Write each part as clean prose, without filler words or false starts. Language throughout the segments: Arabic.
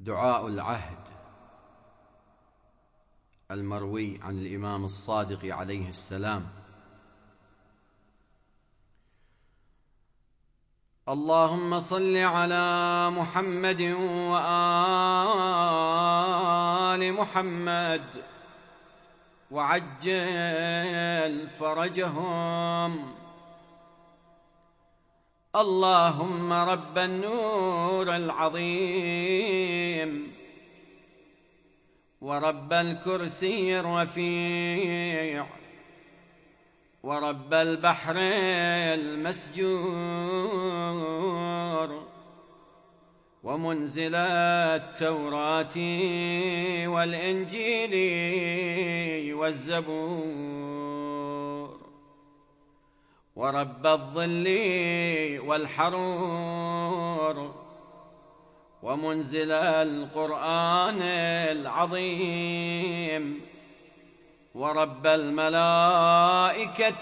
دعاء العهد المروي عن الإمام الصادق عليه السلام: اللهم صل على محمد وآل محمد وعجل فرجهم. اللهم رب النور العظيم ورب الكرسي الرفيع ورب البحر المسجور ومنزل التوراة والإنجيل والزبور ورب الظل والحرور ومنزل القرآن العظيم ورب الملائكة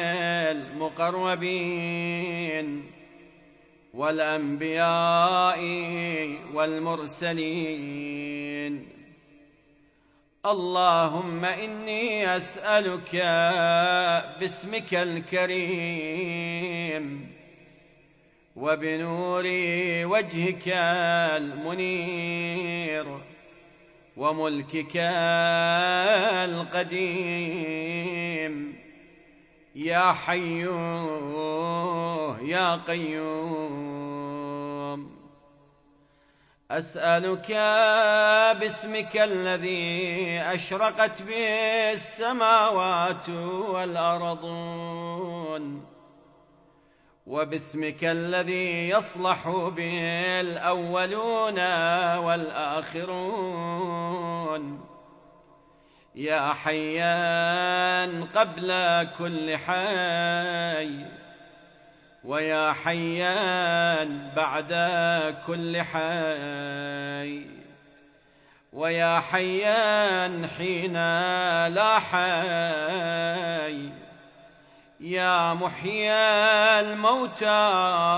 المقربين والأنبياء والمرسلين. اللهم إني أسألك باسمك الكريم وبنور وجهك المنير وملكك القديم يا حي يا قيوم، أسألك باسمك الذي أشرقت به السماوات والأرضون وباسمك الذي يصلح به الأولون والآخرون يا حيان قبل كل حي ويا حيان بعد كل حي ويا حيان حين لا حي يا محيي الموتى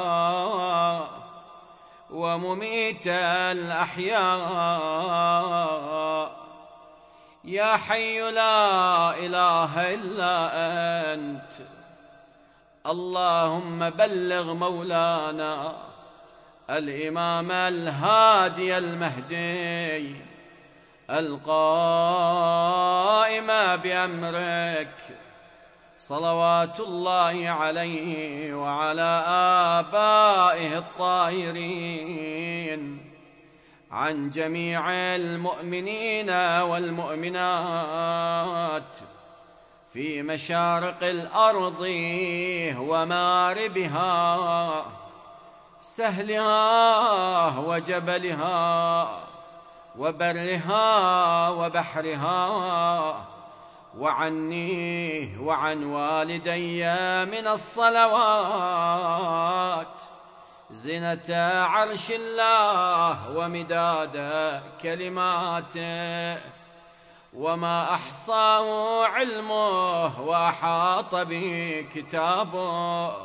ومميت الأحياء يا حي لا إله إلا أنت. اللهم بلغ مولانا الإمام الهادي المهدي القائم بأمرك صلوات الله عليه وعلى آبائه الطاهرين عن جميع المؤمنين والمؤمنات في مشارق الأرض ومغاربها سهلها وجبلها وبرها وبحرها وعني وعن والدي من الصلوات زنة عرش الله ومداد كلماته وما أحصاه علمه وأحاط به كتابه.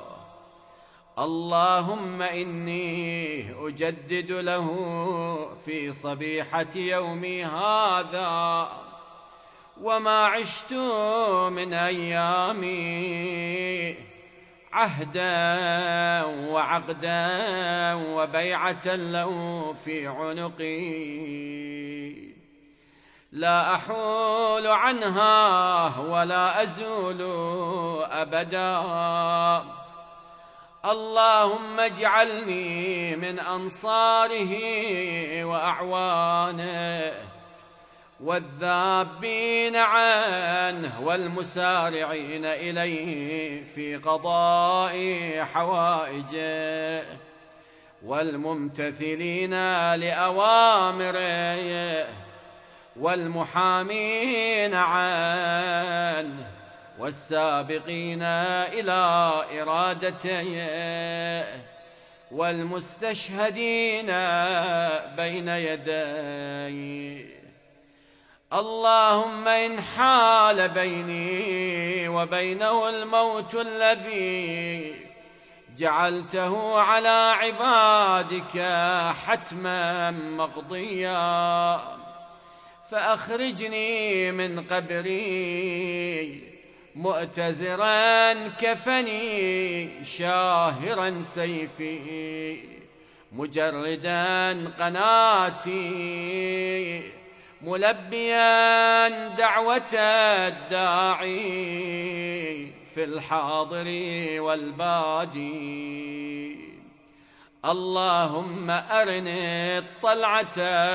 اللهم إني أجدد له في صبيحة يومي هذا وما عشت من أيامي عهدا وعقدا وبيعة له في عنقي لا أحول عنها ولا أزول أبدا. اللهم اجعلني من أنصاره وأعوانه والذابين عنه والمسارعين إليه في قضاء حوائجه والممتثلين لأوامره والمحامين عنه والسابقين إلى إرادته والمستشهدين بين يديه. اللهم إن حال بيني وبينه الموت الذي جعلته على عبادك حتما مقضيا، فأخرجني من قبري مؤتزرا كفني، شاهرا سيفي مجردا قناتي، ملبيا دعوة الداعي في الحاضر والبادي. اللهم أرني الطلعة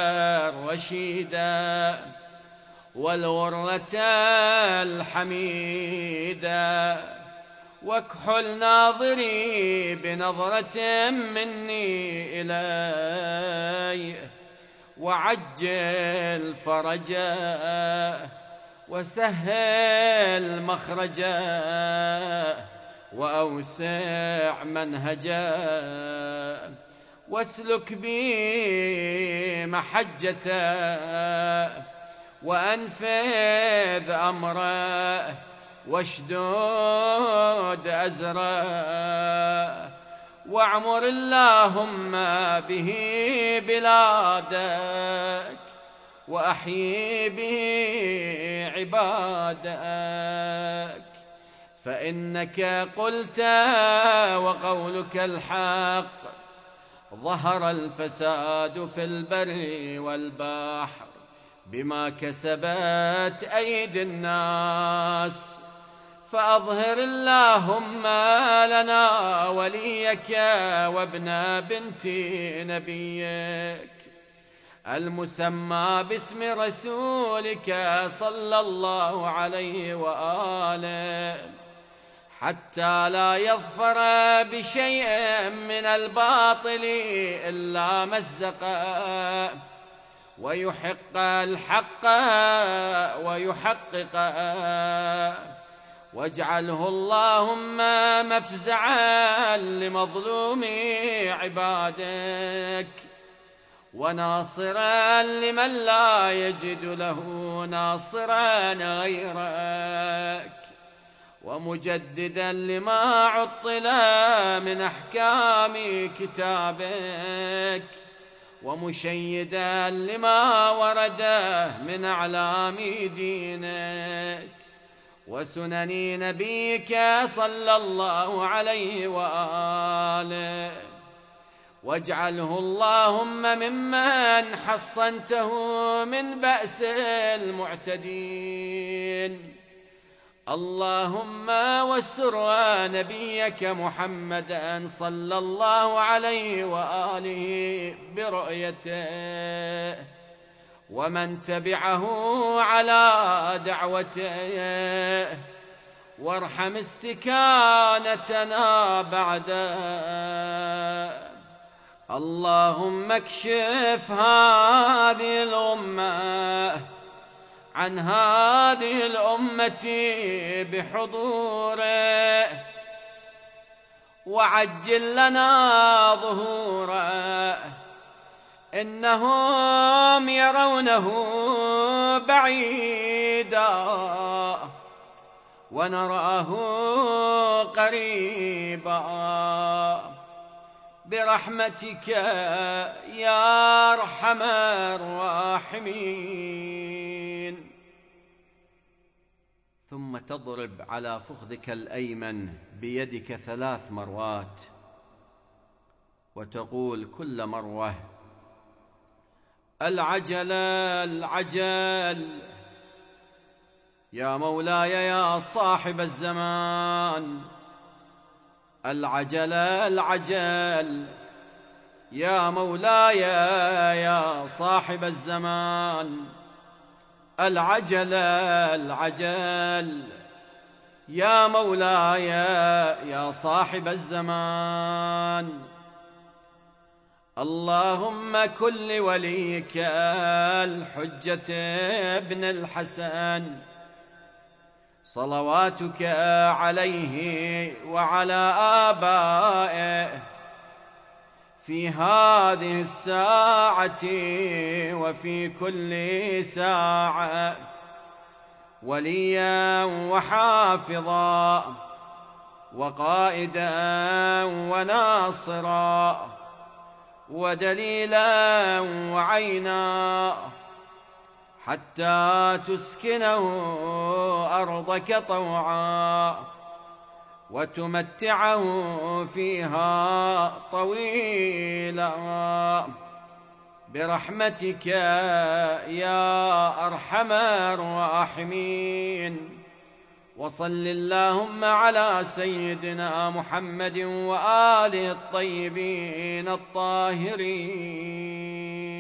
الرشيدة والغرة الحميدة، واكحل ناظري بنظرة مني إلي، وعجل فرجه وسهل مخرجه، وأوسع منهجه، واسلك بي محجته، وأنفذ أمره، واشدود أزره، واعمر اللهم به بلادك، وأحيي به عبادك، فإنك قلت وقولك الحق، ظهر الفساد في البر والبحر بما كسبت أيدي الناس، فأظهر اللهم لنا وليك وابن بنت نبيك المسمى باسم رسولك صلى الله عليه وآله، حتى لا يظفر بشيء من الباطل إلا مزقه، ويحق الحق ويحققه، واجعله اللهم مفزعا لمظلوم عبادك، وناصرا لمن لا يجد له ناصرا غيرك، ومجددا لما عطل من أحكام كتابك، ومشيدا لما ورد من أعلام دينك وسنن نبيك صلى الله عليه وآله، واجعله اللهم ممن حصنته من بأس المعتدين. اللهم واستر نبيك محمدا صلى الله عليه وآله برؤيته، ومن تبعه على دعوته، وارحم استكانتنا بعده. اللهم اكشف هذه الأمة عن هذه الأمة بحضوره، وعجل لنا ظهوره، إنهم يرونه بعيدا ونراه قريبا، برحمتك يا أرحم الراحمين. ثم تضرب على فخذك الأيمن بيدك 3 مرات، وتقول كل مروة: العجل العجل يا مولاي يا صاحب الزمان، العجل العجل يا مولاي يا صاحب الزمان، العجل العجل يا مولاي يا صاحب الزمان. اللهم كن لوليك الحجة ابن الحسن صلواتك عليه وعلى آبائه في هذه الساعة وفي كل ساعة وليا وحافظا، وقائدا وناصرا ودليلا وعينا، حتى تسكنه أرضك طوعا وتمتعه فيها طويلا برحمتك يا أرحم الراحمين. وصل اللهم على سيدنا محمد وآله الطيبين الطاهرين.